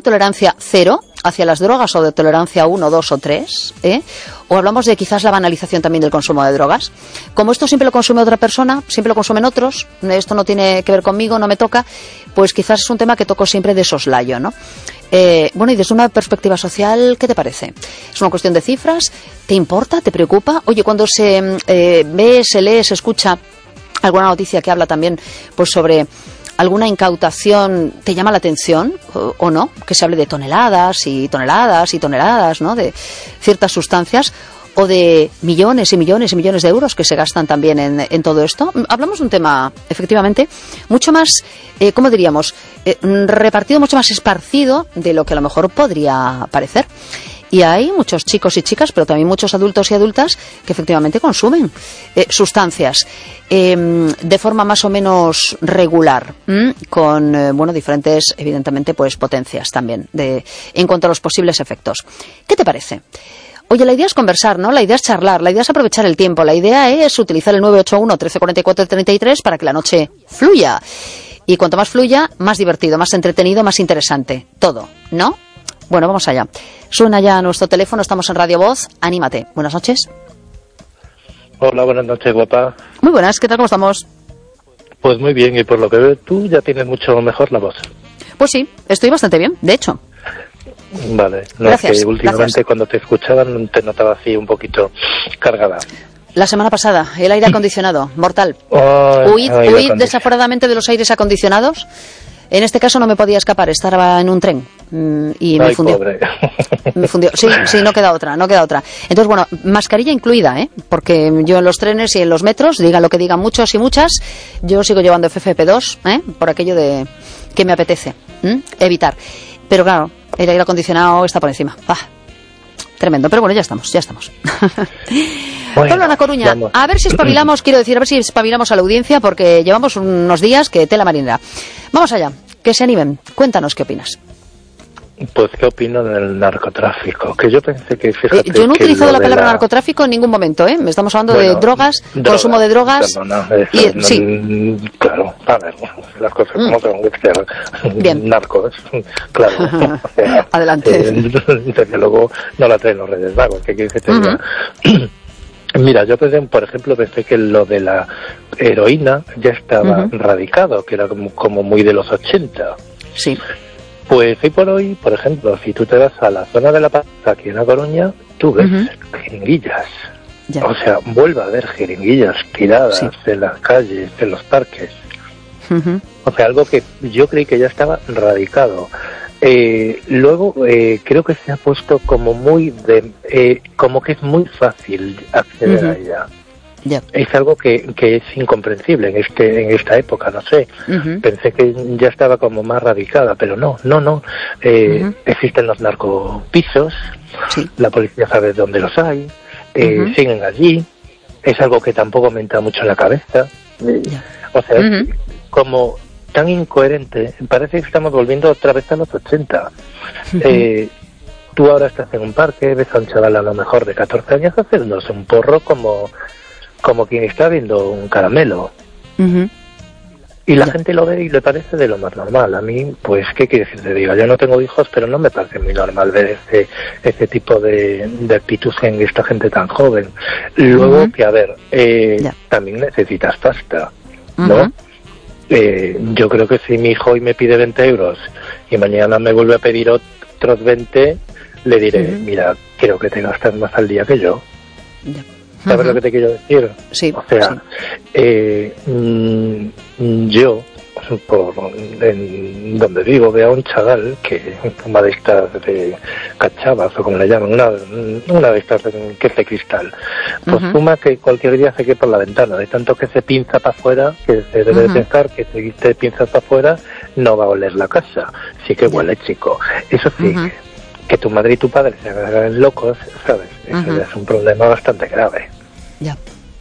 de tolerancia 0 hacia las drogas o de tolerancia 1, 2 o 3? ¿O hablamos de quizás la banalización también del consumo de drogas? Como esto siempre lo consume otra persona, siempre lo consumen otros, esto no tiene que ver conmigo, no me toca, pues quizás es un tema que toco siempre de soslayo, ¿no? Bueno, y desde una perspectiva social, ¿qué te parece? ¿Es una cuestión de cifras? ¿Te importa? ¿Te preocupa? Oye, cuando se ve, se lee, se escucha alguna noticia que habla también pues sobre alguna incautación, ¿te llama la atención o no? Que se hable de toneladas y toneladas y toneladas, ¿no? De ciertas sustancias, o de millones y millones y millones de euros que se gastan también en todo esto. Hablamos de un tema, efectivamente, mucho más, ¿cómo diríamos? Repartido, mucho más esparcido de lo que a lo mejor podría parecer. Y hay muchos chicos y chicas, pero también muchos adultos y adultas que efectivamente consumen sustancias de forma más o menos regular, con bueno, diferentes, evidentemente, pues potencias también en cuanto a los posibles efectos. ¿Qué te parece? Oye, la idea es conversar, ¿no? La idea es charlar, la idea es aprovechar el tiempo, la idea es utilizar el 981 1344 33 para que la noche fluya. Y cuanto más fluya, más divertido, más entretenido, más interesante. Todo, ¿no? Bueno, vamos allá. Suena ya nuestro teléfono, estamos en Radio Voz. Anímate. Buenas noches. Hola, buenas noches, guapa. Muy buenas, ¿qué tal? ¿Cómo estamos? Pues muy bien, y por lo que veo tú ya tienes mucho mejor la voz. Pues sí, estoy bastante bien, de hecho. Vale, no, gracias, es que últimamente cuando te escuchaban te notaba así un poquito cargada. La semana pasada, el aire acondicionado, mortal. Huid desaforadamente de los aires acondicionados. En este caso no me podía escapar, estaba en un tren y me fundió. Pobre. Me fundió. Sí, no queda otra. Entonces, bueno, mascarilla incluida, porque yo en los trenes y en los metros, digan lo que digan muchos y muchas, yo sigo llevando FFP2, por aquello de que me apetece evitar. Pero claro, el aire acondicionado está por encima. Tremendo, pero bueno, ya estamos. Bueno, Pablo, Ana Coruña, vamos. A ver si espabilamos, quiero decir, a ver si espabilamos a la audiencia, porque llevamos unos días que tela marinera. Vamos allá, que se animen. Cuéntanos qué opinas. Pues qué opino del narcotráfico, que yo pensé que, fíjate, yo no he utilizado la palabra narcotráfico en ningún momento, Me estamos hablando de drogas, consumo de drogas. Sí. Claro, a ver, las cosas como son, bien. Narcos, claro. O sea, adelante. Desde luego no la traen los Reyes Magos, ¿qué quieres que te diga? Mira, yo por ejemplo pensé que lo de la heroína ya estaba radicado, que era como muy de los 80. Sí. Pues hoy por hoy, por ejemplo, si tú te vas a la zona de La Paz, aquí en La Coruña, tú ves jeringuillas. Ya. O sea, vuelve a haber jeringuillas tiradas en las calles, en los parques. O sea, algo que yo creí que ya estaba radicado. Luego, creo que se ha puesto como como que es muy fácil acceder a ella. Yeah. Es algo que es incomprensible en esta época, no sé. Pensé que ya estaba como más radicada, pero no. Existen los narcopisos, la policía sabe dónde los hay, siguen allí. Es algo que tampoco me entra mucho en la cabeza. O sea, es como tan incoherente. Parece que estamos volviendo otra vez a los 80. Tú ahora estás en un parque, ves a un chaval a lo mejor de 14 años haciéndose un porro como quien está viendo un caramelo. Y la gente lo ve y le parece de lo más normal. A mí, pues, ¿qué quieres que te diga? Yo no tengo hijos, pero no me parece muy normal ver ese tipo de actitud en esta gente tan joven. Luego, que a ver, también necesitas pasta, ¿no? Yo creo que si mi hijo hoy me pide 20 euros y mañana me vuelve a pedir otros 20, le diré, mira, creo que te gastas más al día que yo. ¿Sabes lo que te quiero decir? Sí. O sea, yo, en donde vivo, veo a un chaval que fuma de estas de cachavas, o como le llaman, una de estas que es de cristal. Pues fuma que cualquier día se quede por la ventana, de tanto que se pinza para afuera, que se debe de pensar que si te pinzas para afuera no va a oler la casa. Sí que huele, chico. Eso sí, que tu madre y tu padre se hagan locos, ¿sabes? Eso ya es un problema bastante grave. Ya.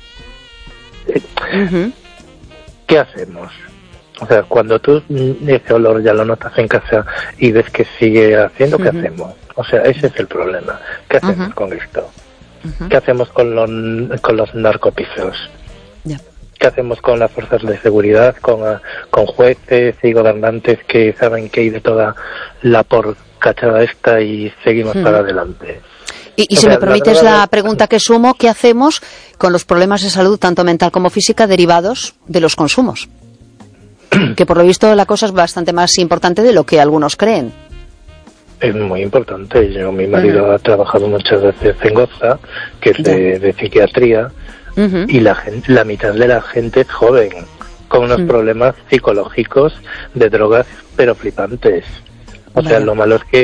¿Qué hacemos? O sea, cuando tú ese olor ya lo notas en casa y ves que sigue haciendo, ¿qué hacemos? O sea, ese es el problema. ¿Qué hacemos con esto? ¿Qué hacemos con los narcopisos? Ya. ¿Qué hacemos con las fuerzas de seguridad, con jueces y gobernantes que saben que hay de toda la porcachada esta y seguimos para adelante? Y si me permites la pregunta que sumo, ¿qué hacemos con los problemas de salud, tanto mental como física, derivados de los consumos? Que por lo visto la cosa es bastante más importante de lo que algunos creen. Es muy importante. Mi marido ha trabajado muchas veces en Goza, que es de psiquiatría, y la mitad de la gente es joven, con unos problemas psicológicos de drogas, pero flipantes. O sea, lo malo es que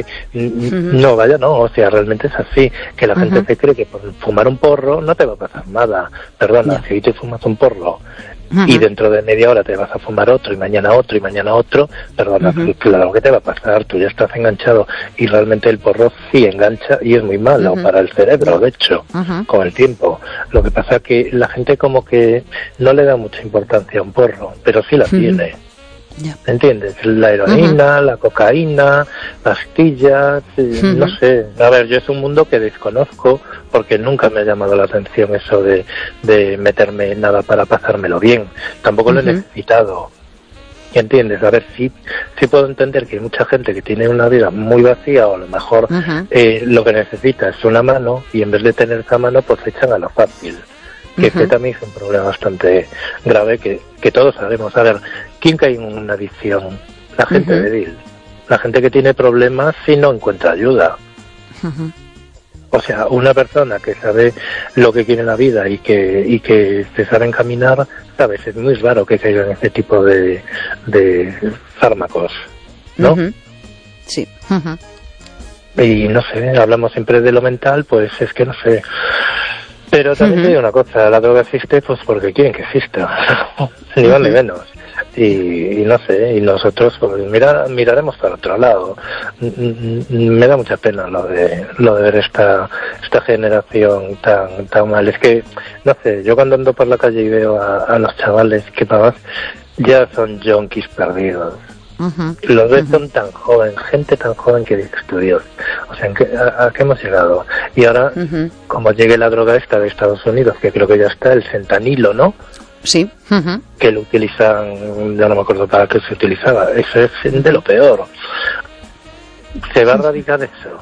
o sea, realmente es así, que la gente se cree que por fumar un porro no te va a pasar nada. Perdona, si hoy te fumas un porro y dentro de media hora te vas a fumar otro y mañana otro y mañana otro, perdona, claro que te va a pasar, tú ya estás enganchado, y realmente el porro sí engancha y es muy malo para el cerebro, de hecho, con el tiempo. Lo que pasa es que la gente como que no le da mucha importancia a un porro, pero sí la tiene. ¿Entiendes? La heroína, la cocaína, pastillas, no sé. A ver, yo es un mundo que desconozco porque nunca me ha llamado la atención eso de meterme en nada para pasármelo bien. Tampoco lo he necesitado. ¿Entiendes? A ver, sí puedo entender que hay mucha gente que tiene una vida muy vacía, o a lo mejor lo que necesita es una mano, y en vez de tener esa mano pues se echan a lo fácil. Que este también es un problema bastante grave que todos sabemos. A ver, ¿quién cae en una adicción? La gente débil. La gente que tiene problemas y no encuentra ayuda. O sea, una persona que sabe lo que quiere en la vida y que se sabe encaminar, ¿sabes? Es muy raro que caiga en ese tipo de fármacos, ¿no? Sí. Y no sé, hablamos siempre de lo mental, pues es que no sé. Pero también te digo una cosa, la droga existe pues porque quieren que exista, ni más ni menos. Y no sé, y nosotros pues miraremos para otro lado. Me da mucha pena lo de ver esta generación tan mal. Es que, no sé, yo cuando ando por la calle y veo a los chavales que papás ya son yonkis perdidos. Los ves son tan joven, gente tan joven que dices tú, Dios, o sea, ¿a qué hemos llegado? Y ahora, como llegue la droga esta de Estados Unidos, que creo que ya está, el fentanilo, ¿no? Sí. Que lo utilizan, ya no me acuerdo para qué se utilizaba, eso es de lo peor. ¿Se va a erradicar eso?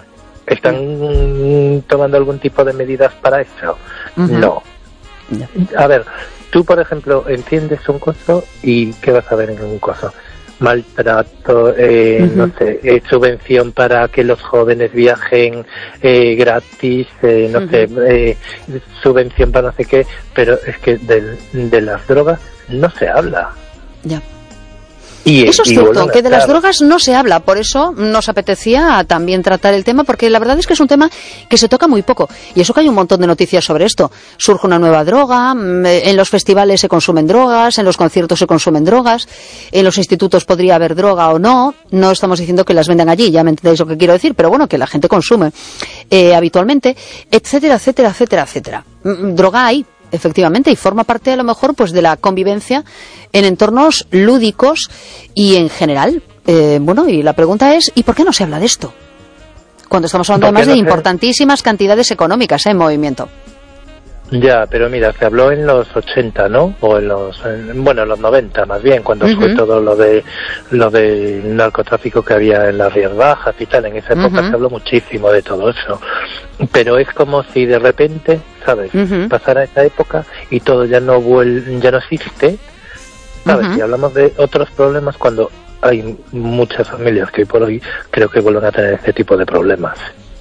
¿Están tomando algún tipo de medidas para eso? No. A ver, tú, por ejemplo, entiendes un coso y ¿qué vas a ver en un coso? Maltrato, no sé, subvención para que los jóvenes viajen gratis, no sé, subvención para no sé qué, pero es que de las drogas no se habla. Ya. Eso es cierto, que de las drogas no se habla, por eso nos apetecía también tratar el tema, porque la verdad es que es un tema que se toca muy poco, y eso que hay un montón de noticias sobre esto. Surge una nueva droga, en los festivales se consumen drogas, en los conciertos se consumen drogas, en los institutos podría haber droga o no estamos diciendo que las vendan allí, ya me entendéis lo que quiero decir, pero bueno, que la gente consume habitualmente, etcétera, etcétera, etcétera, etcétera. Droga hay, efectivamente, y forma parte a lo mejor pues de la convivencia en entornos lúdicos y en general. Y la pregunta es, ¿y por qué no se habla de esto? Cuando estamos hablando además de importantísimas cantidades económicas en movimiento. Ya, pero mira, se habló en los 80, ¿no? O en los 90 más bien, cuando fue todo lo de narcotráfico que había en las Rías Bajas y tal. En esa época se habló muchísimo de todo eso. Pero es como si de repente, ¿sabes? Pasara esa época y todo ya no existe, ¿sabes? Y hablamos de otros problemas cuando hay muchas familias que hoy por hoy creo que vuelven a tener este tipo de problemas.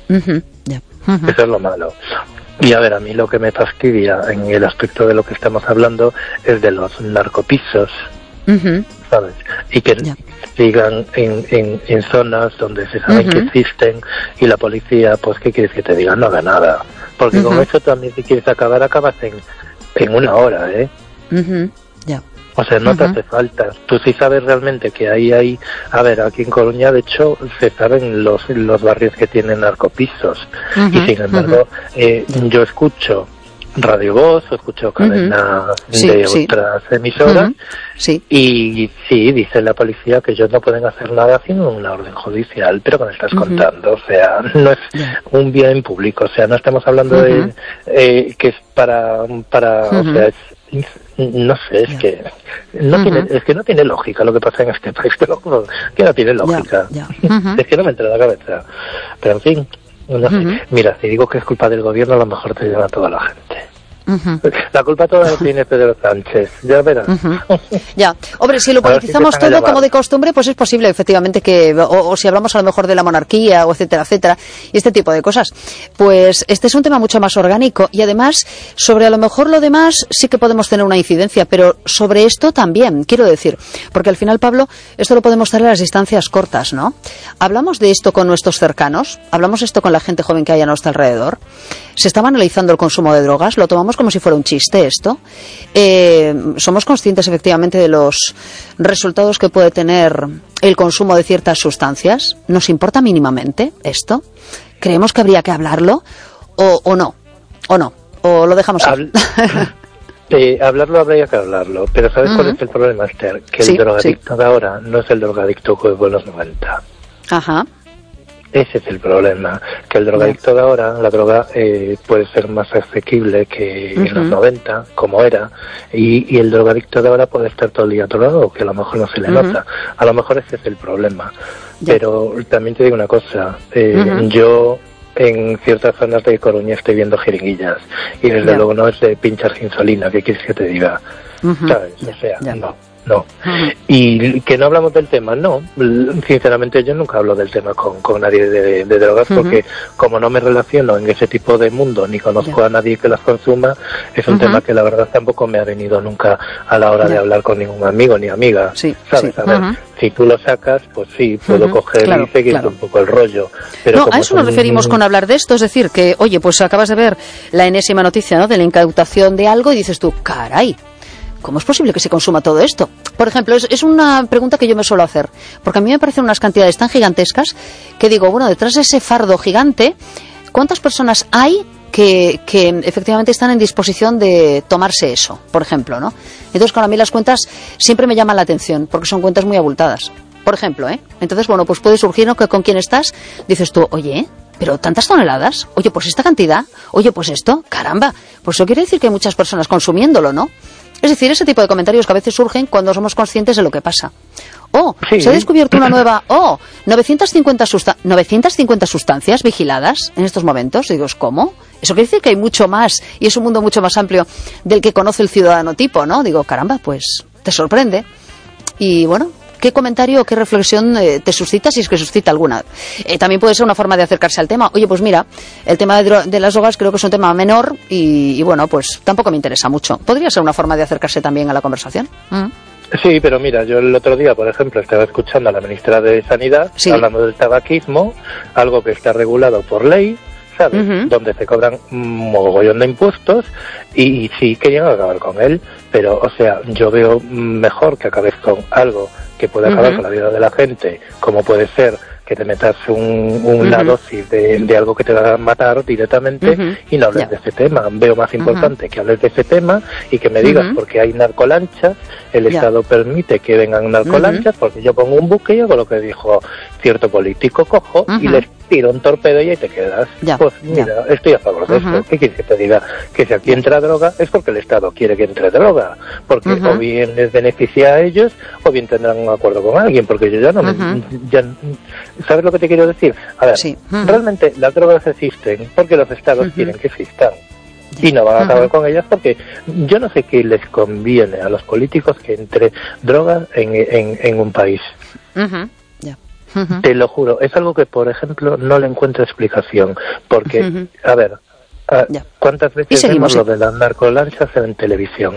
Eso es lo malo. Y a ver, a mí lo que me fastidia en el aspecto de lo que estamos hablando es de los narcopisos, ¿sabes? Y que sigan en zonas donde se saben que existen, y la policía, pues, ¿qué quieres que te diga? No haga nada. Porque con eso también, si quieres acabar, acabas en una hora, ¿eh? O sea, no te hace falta. Tú sí sabes realmente que hay... A ver, aquí en Coruña, de hecho, se saben los barrios que tienen narcopisos. Y sin embargo, yo escucho Radio Voz, o escucho cadenas de otras emisoras, y sí, dice la policía que ellos no pueden hacer nada sin una orden judicial, pero ¿qué me estás contando? O sea, no es un bien público, o sea, no estamos hablando de que es para o sea, no sé, es que no tiene lógica lo que pasa en este país, te lo juro, que no tiene lógica. Es que no me entra en la cabeza. Pero en fin, no sé. Mira, si digo que es culpa del gobierno, a lo mejor te lleva a toda la gente. La culpa toda la tiene Pedro Sánchez, ya verás. Ya, hombre, si lo politizamos todo como de costumbre, pues es posible efectivamente que, o si hablamos a lo mejor de la monarquía, o etcétera, etcétera, y este tipo de cosas, pues este es un tema mucho más orgánico, y además, sobre a lo mejor lo demás sí que podemos tener una incidencia, pero sobre esto también, quiero decir, porque al final, Pablo, esto lo podemos hacer a las distancias cortas, ¿no? Hablamos de esto con nuestros cercanos, hablamos esto con la gente joven que hay a nuestro alrededor, se está banalizando el consumo de drogas, lo tomamos como si fuera un chiste esto. Somos conscientes efectivamente de los resultados que puede tener el consumo de ciertas sustancias. ¿Nos importa mínimamente esto? ¿Creemos que habría que hablarlo o no? ¿O lo dejamos ahí? Hablarlo habría que hablarlo, pero ¿sabes cuál es el problema, Esther? Que el drogadicto de ahora no es el drogadicto que fue en los 90. Ajá. Ese es el problema, que el drogadicto de ahora, la droga puede ser más asequible que en los 90, como era, y el drogadicto de ahora puede estar todo el día drogado, que a lo mejor no se le nota. A lo mejor ese es el problema. Pero también te digo una cosa, yo en ciertas zonas de Coruña estoy viendo jeringuillas, y desde luego no es de pinchar insulina, ¿qué quieres que te diga? ¿Sabes? O sea, no. Y que no hablamos del tema, no. Sinceramente yo nunca hablo del tema con nadie de drogas, porque como no me relaciono en ese tipo de mundo, ni conozco a nadie que las consuma, es un tema que la verdad tampoco me ha venido nunca a la hora de hablar con ningún amigo ni amiga. ¿Sabes? A ver, si tú lo sacas, pues sí, puedo coger y seguir un poco el rollo. Pero no, a eso nos referimos con hablar de esto, es decir, que, oye, pues acabas de ver la enésima noticia, ¿no?, de la incautación de algo y dices tú, caray, ¿cómo es posible que se consuma todo esto? Por ejemplo, es una pregunta que yo me suelo hacer, porque a mí me parecen unas cantidades tan gigantescas que digo, bueno, detrás de ese fardo gigante, ¿cuántas personas hay que efectivamente están en disposición de tomarse eso, por ejemplo, ¿no? Entonces, con a mí las cuentas siempre me llaman la atención, porque son cuentas muy abultadas. Por ejemplo, Entonces, bueno, pues puede surgir, ¿no?, que con quién estás, dices tú, oye, pero tantas toneladas, oye, pues esta cantidad, oye, pues esto, caramba, pues eso quiere decir que hay muchas personas consumiéndolo, ¿no? Es decir, ese tipo de comentarios que a veces surgen cuando somos conscientes de lo que pasa. Se ha descubierto una nueva... 950 sustancias vigiladas en estos momentos. Digo, ¿cómo? Eso quiere decir que hay mucho más y es un mundo mucho más amplio del que conoce el ciudadano tipo, ¿no? Digo, caramba, pues te sorprende. Y bueno, ¿qué comentario, qué reflexión te suscita, si es que suscita alguna? También puede ser una forma de acercarse al tema. Oye, pues mira, el tema de las drogas creo que es un tema menor y bueno, pues tampoco me interesa mucho. ¿Podría ser una forma de acercarse también a la conversación? Sí, pero mira, yo el otro día, por ejemplo, estaba escuchando a la ministra de Sanidad hablando del tabaquismo, algo que está regulado por ley, ¿sabes? Donde se cobran un mogollón de impuestos y sí querían acabar con él, pero, o sea, yo veo mejor que acabes con algo que puede acabar con la vida de la gente, como puede ser que te metas una dosis de algo que te va a matar directamente y no hables de ese tema. Veo más importante que hables de ese tema y que me digas porque hay narcolanchas, el Estado permite que vengan narcolanchas, porque yo pongo un buque y hago lo que dijo cierto político, cojo y les tiro un torpedo y ahí te quedas. Pues mira, estoy a favor de esto. ¿Qué quieres que te diga? Que si aquí entra droga es porque el Estado quiere que entre droga, porque o bien les beneficia a ellos o bien tendrán un acuerdo con alguien, porque yo ya no ¿sabes lo que te quiero decir? A ver, realmente las drogas existen porque los Estados quieren que existan. Y no van a acabar con ellas porque yo no sé qué les conviene a los políticos que entre drogas en un país. Te lo juro, es algo que, por ejemplo, no le encuentro explicación. Porque, a ver, ¿cuántas veces vemos lo de las narcolanchas en televisión?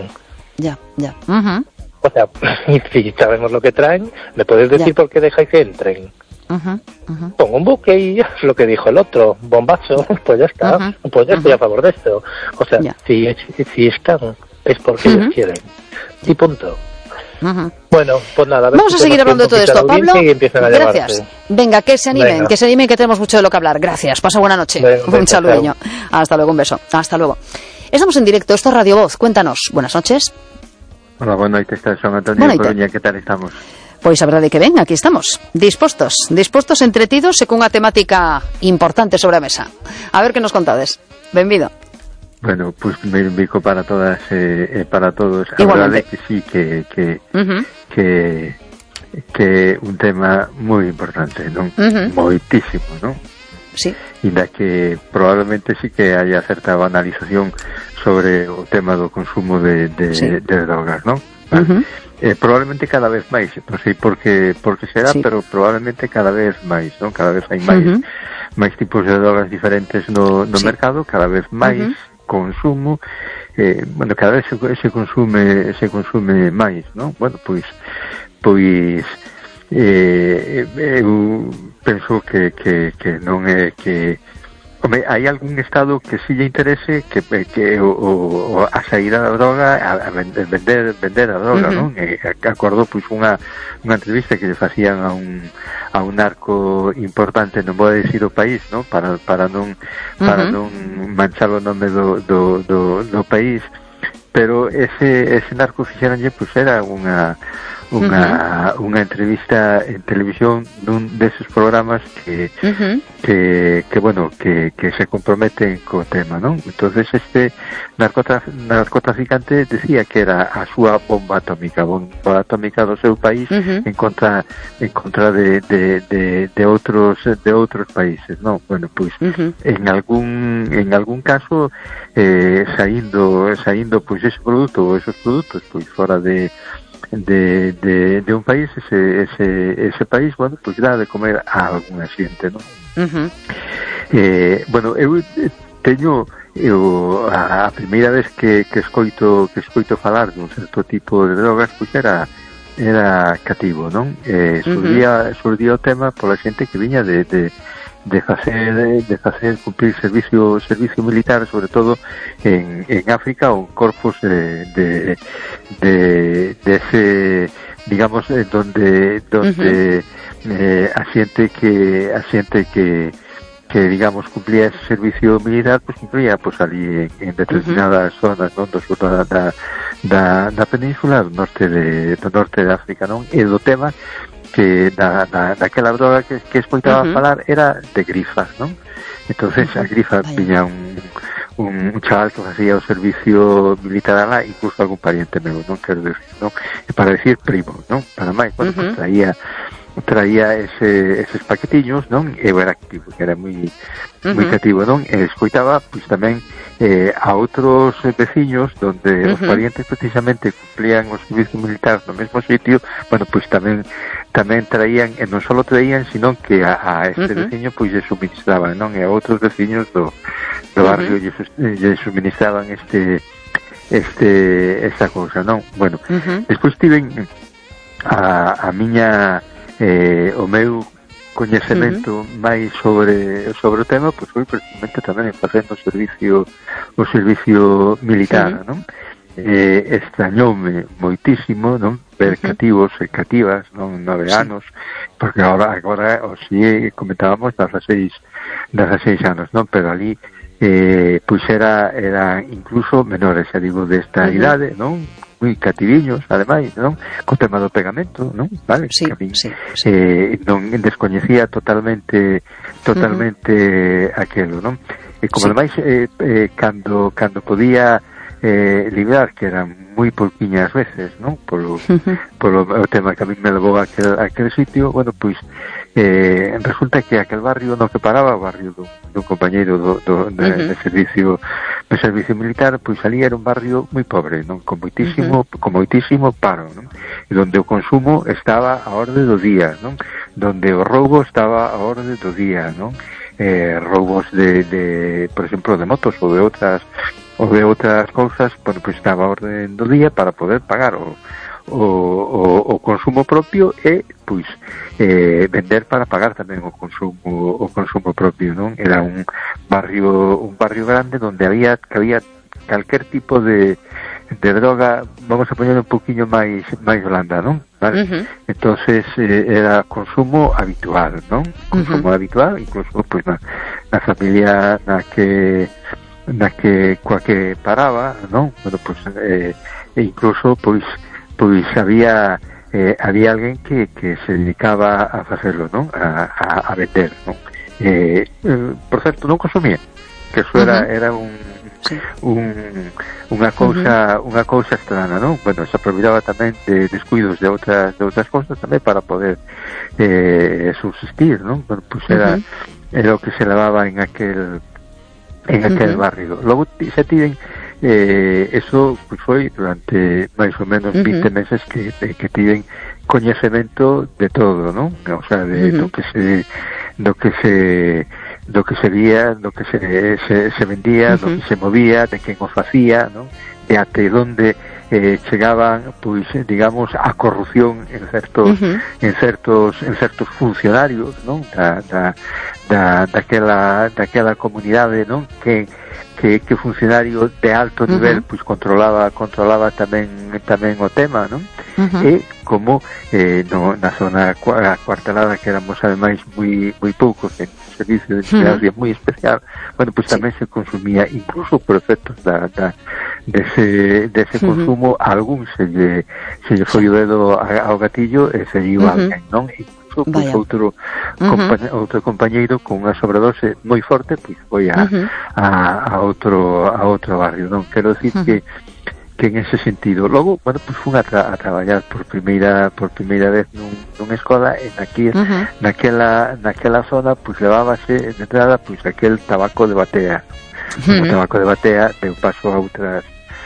O sea, si sabemos lo que traen, ¿me puedes decir por qué dejáis que entren? Pongo un buque y es lo que dijo el otro, bombazo, pues ya está, pues ya estoy a favor de esto. O sea, si están, es porque ellos quieren. Y punto. Bueno, pues nada, vamos a seguir hablando de todo esto, Pablo. Gracias. Venga, que se animen, que tenemos mucho de lo que hablar. Gracias, pasa buena noche. Un saludeño. Hasta luego, un beso. Hasta luego. Estamos en directo, esto es Radio Voz, cuéntanos. Buenas noches. Hola, boa noite, son Antonio de Coruña, que tal estamos? Pois a verdade que ben, aquí estamos, dispostos, entretidos e cunha temática importante sobre a mesa. A ver que nos contades. Benvido. Bueno, pois benvido para todas e para todos. A verdade é que sí, que un tema moi importante, non? Moitísimo, non? Sí. Inda que probablemente sí que haya certa banalización sobre o tema do consumo de drogas, non? Probablemente cada vez máis, non sei por que será, pero probablemente cada vez máis, non? Cada vez hai máis tipos de drogas diferentes no mercado, cada vez máis consumo, bueno, cada vez se consume máis, non? Bueno, pois eu penso que non é que home, hai algún estado que si lle interese que a saída da droga, a vender a droga, non? Acordo pois unha entrevista que lle facían a un narco importante, non vou dicir o país, non? Para non manchar o nome do país, pero ese narco fixeranlle pois era unha entrevista en televisión nun deses programas que se comprometen co tema, non? Entonces este narcotraficante decía que era a súa bomba atómica do seu país en contra de outros países, non? Bueno, pois en algún caso saindo pois ese produto ou esos produtos pois fora de un país, ese país, bueno, pues dá de comer a alguna xente, non? Bueno, eu teño a primeira vez que escoito falar dun certo tipo de drogas, pois era cativo, non? Surdía o tema pola xente que viña de facer cumplir servicio militar, sobre todo en África ou en corpos de ese, digamos, donde a xente que digamos cumplía ese servicio militar, pues cumplía pues ali en determinadas zonas, non, do sur da península do norte de África, non? E do tema que daquela droga que escoitaba falar era de grifas, non? Entonces a grifa viña un chaval que facía o servicio militar alá, incluso algún pariente meu, non quero decir, non? E para decir primo, non? Para máis, bueno, pues traía eses paquetiños, non? E era activo, que era moi cativo, non? E escoitaba, pois tamén a outros veciños donde os parientes precisamente cumplían o servicio militar no mesmo sitio, bueno, pois tamén traían, e non só traían, sino que a este veciño pois lle suministraban, non? E a outros veciños do barrio lle suministraban esta cousa, non? Bueno, despois tiven a miña o meu coñecemento máis sobre o tema, pois foi precisamente tamén facendo o servicio militar, non? Extrañoume moitísimo, non? Ver cativos e cativas, non? 9 anos, porque agora si comentábamos 16 anos, non? Pero ali pois era incluso menores, xa digo, desta idade, non? Moi cativiños, ademais, non? Co tema do pegamento, non? Vale? Sí. Non descoñecía totalmente aquelo, non? E como ademais cando podía librar, que eran moi pouquiñas veces, non? Polo tema que a mí me levou a aquel sitio, bueno, pois resulta que aquel barrio no que paraba, o barrio dun compañeiro de servicio militar, pois ali era un barrio moi pobre, non? Con moitísimo paro, non? E donde o consumo estaba a orde do día, non? Donde o roubo estaba a orde do día, non? Roubos de por exemplo, de motos ou de outras cousas, bueno, pois estaba a orde do día para poder pagar o consumo propio e pois vender para pagar tamén o consumo propio, non? Era un barrio grande donde había calquer tipo de droga, vamos a poñer un poquinho máis blanda, non? Vale? Entonces era consumo habitual, non? Consumo habitual, incluso pois na familia na que na que coa que paraba, non? Bueno, pois incluso pois había alguén que se dedicaba a facerlo, non? A vender, non? Por certo, non consumía, que eso era unha cousa extraña, non? Bueno, se aproveitaba tamén de descuidos de outras cousas tamén para poder subsistir, non? Bueno, pois era o que se levaba en aquel barrio. Logo se tiven eso pues foi durante máis ou menos 20 meses que tiven coñecemento de todo, non? O sea, de do que se vía, do que se vendía, do que se movía, de quen o facía, non? De até onde chegaban, pois, digamos, a corrupción en certos funcionarios, non? Daquela comunidade, non? Que funcionario de alto nivel pois controlaba tamén o tema, non? E como na zona cuartelada, que éramos ademais moi poucos en servicio de vigilancia moi especial, bueno, pois tamén se consumía, incluso por efectos dese consumo, algún se lle foi o dedo ao gatillo e se lle alguén, non? Pois outro compañeiro con unha sobredose moi forte pois foi a outro barrio, non? Quero dicir que en ese sentido. Logo, bueno, pois fun a traballar por primeira vez nunha escola e naquela zona pois levábase de entrada pois aquel tabaco de batea. O tabaco de batea deu paso a outras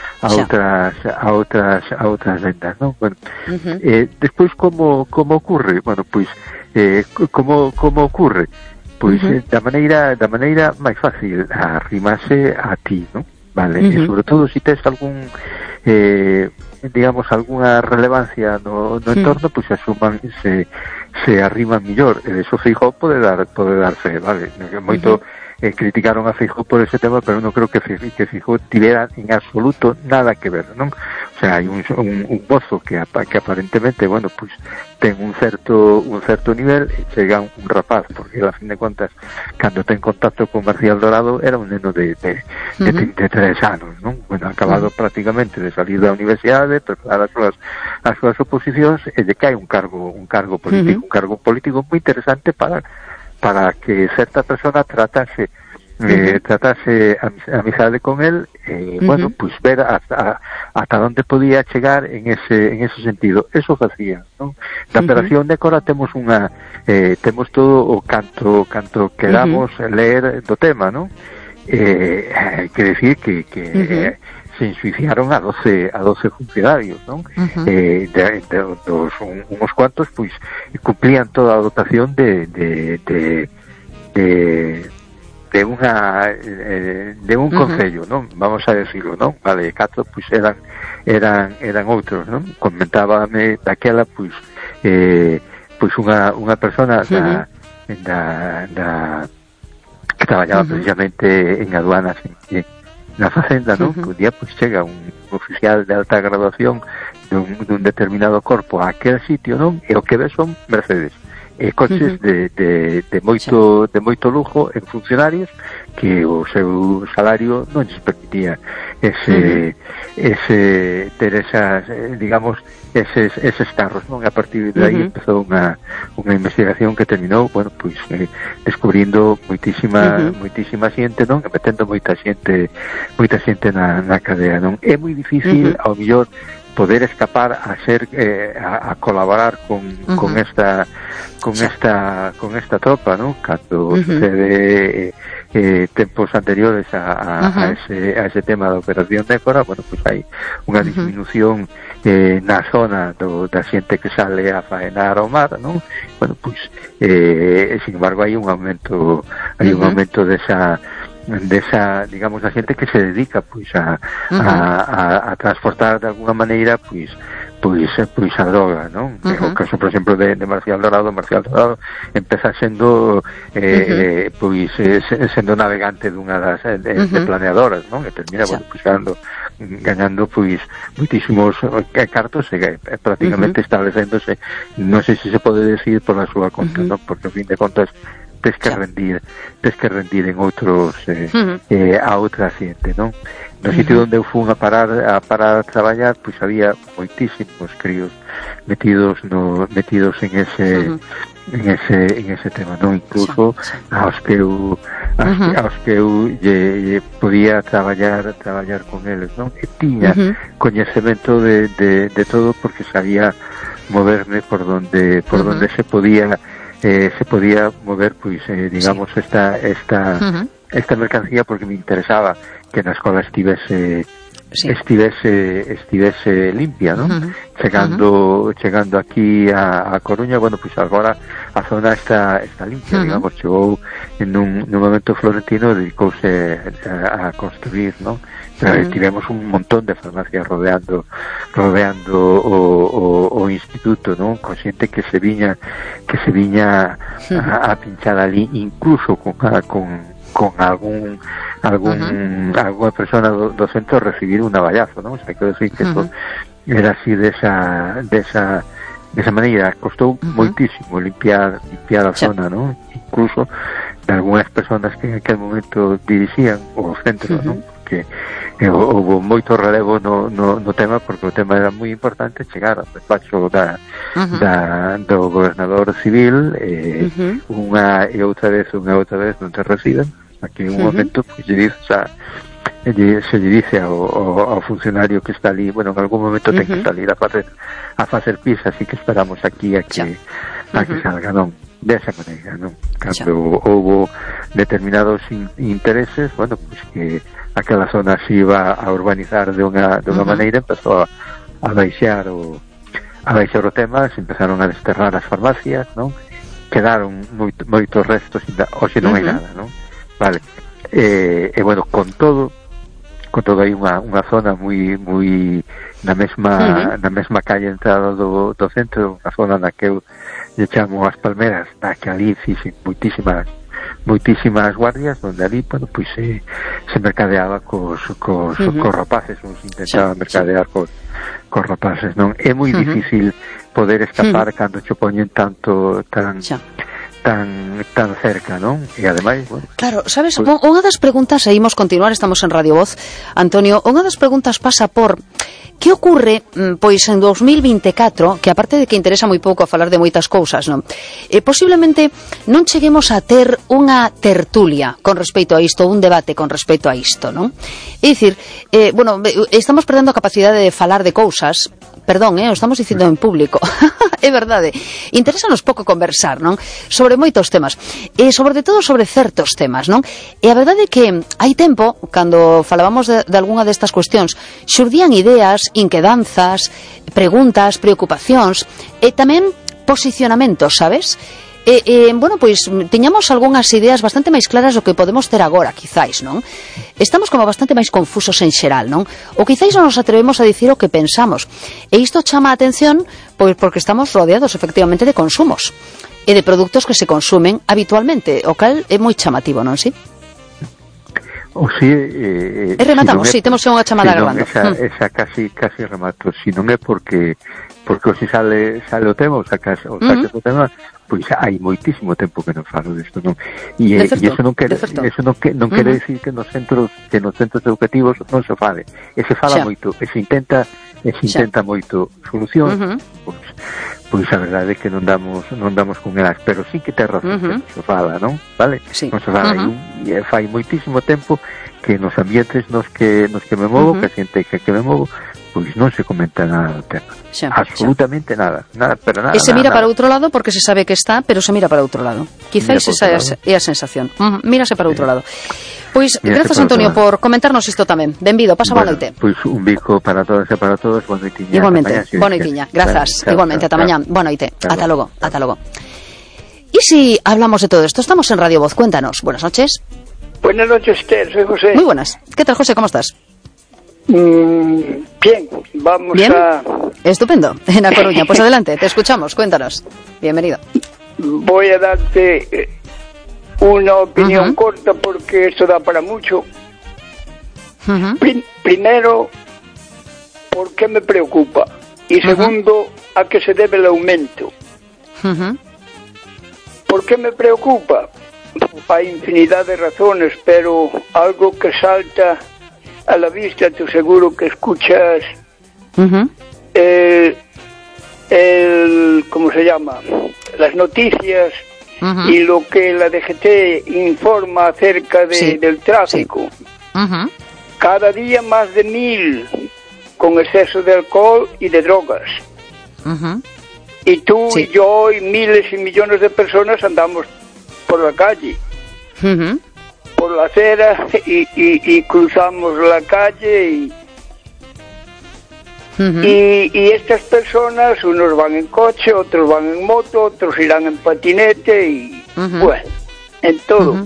vendas, non? Bueno, despois como ocurre? Bueno, pois como ocurre? Pois da maneira máis fácil, arrimarse a ti, non? Vale, e sobre todo se tes algún digamos, algunha relevancia no entorno, pois se arriman millor, e eso Feijóo pode dar fe, vale? Moito criticaron a Feijóo por ese tema, pero non creo que Feijóo tivera en absoluto nada que ver, non? O sea, hai un mozo que aparentemente, bueno, pues ten un certo nivel, e chega un rapaz, porque a fin de contas, cando ten contacto con Marcial Dorado, era un neno de 33 anos, non? Bueno, acabado prácticamente de salir da universidade, preparar as súas oposicións, e lle cae un cargo político moi interesante para que certa persona tratase amizade con él, bueno, pues ver hasta onde podía chegar en ese sentido. Eso facía, ¿no? Na Operación Nécora temos todo o canto queramos ler do tema, ¿no? Hai que decir que se ensuiciaron a 12 funcionarios, ¿no? Unos cuantos pues cumplían toda a dotación de un concello, ¿no? Vamos a decirlo, ¿no? Vale, 4 pues eran outros, ¿no? Comentábame daquela pues unha persona que traballaba precisamente en aduanas na facenda, ¿no? Que un día pues chega un oficial de alta graduación dun determinado corpo a aquel sitio, ¿no? E o que ve son Mercedes, coches de moito lujo en funcionarios que o seu salario non lles permitía ter esas, digamos, eses carros, non? A partir de aí empezou unha investigación que terminou, bueno, pois descubrindo moitísima xente, non? Metendo moita xente na cadea, non? É moi difícil, ao mellor, poder escapar a ser a colaborar con esta tropa, ¿no? Cando sucede tempos anteriores a ese tema da Operación Nécora, bueno, pues hai unha disminución na zona da xente que sale a faenar ao mar, ¿no? Bueno, pues sin embargo hai un aumento desa, digamos, a xente que se dedica pois a transportar de alguna maneira pois a droga, non? O caso, por exemplo, de Marcial Dorado empeza sendo sendo navegante dunha das de planeadoras, non? E termina, bueno, pois gañando pois moitísimos cartos e prácticamente establecéndose, non sei se pode decir por a súa conta, non? Porque, a fin de contas, tes que rendir en outros a outra xente, non? No sitio onde eu fun a parar a traballar, pois había moitísimos críos metidos en ese tema, non? Incluso aos que eu podía traballar con eles, non? E tiña coñecemento de todo, porque sabía moverme por donde se podía mover, pois digamos esta mercancía, porque me interesaba que na escola estivese limpia, non? Chegando aquí a Coruña, bueno, pois agora a zona está limpia, digamos, chegou en un momento Florentino, dedicouse a construir, non? Tivemos un montón de farmacias rodeando o instituto, non? Con xente que se viña a pinchar ali, incluso con alguna persona do centro recibir un navallazo, non? O sea, quero decir que eso era así desa maneira. Costou moitísimo limpiar a zona, non? Incluso de algunhas personas que en aquel momento dirixían o centro, non? Porque houve moito relevo no tema, porque o tema era moi importante. Chegar ao despacho do gobernador civil, unha e outra vez non te reciben. Aquí en un momento pues, se lle dice ao funcionario que está ali, bueno, en algún momento ten que salir a facer pis, así que esperamos aquí a que salga, non? Desa maneira, non? Cando houve determinados intereses, bueno, pues que aquela zona se iba a urbanizar de unha maneira, empezou a baixar o tema, se empezaron a desterrar as farmacias, non? Quedaron moitos restos, hoxe non hai nada, non? Vale. Bueno, con todo hai unha zona moi na mesma calle entrada do centro, unha zona na que eu lle chamo as Palmeras, na que ali fixen moitísimas guardias, onde ali, bueno, pois se mercadeaba cos rapaces, ou se intentaba mercadear cos rapaces, non? É moi difícil poder escapar cando che poñen tan cerca, non? E ademais, bueno... Claro, sabes, unha das preguntas, seguimos continuar, estamos en Radio Voz, Antonio, unha das preguntas pasa por que ocorre, pois, en 2024, que aparte de que interesa moi pouco a falar de moitas cousas, non? Posiblemente non cheguemos a ter unha tertulia con respecto a isto, un debate con respecto a isto, non? É dicir, bueno, estamos perdendo a capacidade de falar de cousas, perdón, o estamos dicindo en público, é verdade, interésanos pouco conversar, non? Sobre moitos temas, e sobre todo sobre certos temas, non? E a verdade é que hai tempo, cando falábamos de algunha destas cuestións, xurdían ideas, inquedanzas, preguntas, preocupacións, e tamén posicionamentos, sabes? Bueno, pois tiñamos algunhas ideas bastante máis claras do que podemos ter agora, quizáis, non? Estamos como bastante máis confusos en xeral, non? Ou quizáis non nos atrevemos a dicir o que pensamos. E isto chama a atención, pois porque estamos rodeados efectivamente de consumos e de produtos que se consumen habitualmente, o cal é moi chamativo, non si? O si, rematamos, si, temos unha chamada gravando. Esa casi remato, si non é porque se sale o tema, o sacas o tema, pois hai moitísimo tempo que non falo disto, non? E iso non quere decir que nos centros educativos non se fale. E se fala moito, e se intenta moito solución, pois a verdade é que non damos con elas, pero sí que ten razón que non se fala, non? Vale? Sí. Non se fala, e fai moitísimo tempo que nos ambientes nos que me movo, que a xente que me movo, pois non se comenta nada do tema. Absolutamente nada, pero nada. E se mira para outro lado porque se sabe que está, pero se mira para outro lado. Quizás esa é a sensación. Mírase para outro lado. Pois, grazas, Antonio, por comentarnos isto tamén. Benvido, pasa boa noite. Pois un bico para todos e para todos. Boa noitiña. Igualmente, boa noitiña. Grazas. Igualmente, ata mañá. Boa noite. Ata logo. E si hablamos de todo esto, estamos en Radio Voz, cuéntanos. Buenas noches. Buenas noches, Esther, soy José. Muy buenas. ¿Qué tal, José? ¿Cómo estás? Bien, vamos ¿Bien? a... Estupendo, en A Coruña. Pues adelante, te escuchamos, cuéntanos. Bienvenido. Voy a darte una opinión corta porque esto da para mucho. Primero, ¿por qué me preocupa? Y segundo, ¿a qué se debe el aumento? ¿Por qué me preocupa? hay infinidad de razones, pero algo que salta a la vista, tú seguro que escuchas ¿cómo se llama? Las noticias y lo que la DGT informa acerca del tráfico. Cada día más de 1.000 con exceso de alcohol y de drogas. Y tú y yo y miles y millones de personas andamos por la calle, por la acera y cruzamos la calle y estas personas, unos van en coche, otros van en moto, otros irán en patinete y bueno, en todo.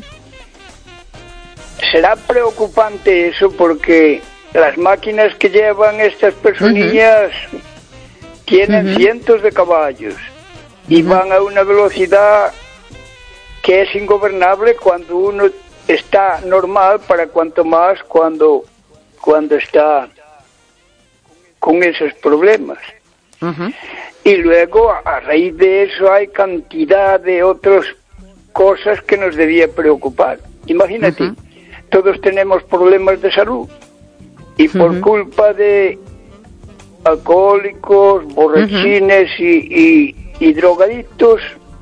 Será preocupante eso porque las máquinas que llevan estas personillas tienen cientos de caballos y van a una velocidad que es ingobernable cuando uno está normal, para cuanto más cuando está con esos problemas. Y luego a raíz de eso hay cantidad de otras cosas que nos debía preocupar. Imagínate, todos tenemos problemas de salud y por culpa de alcohólicos, borrachines y drogadictos,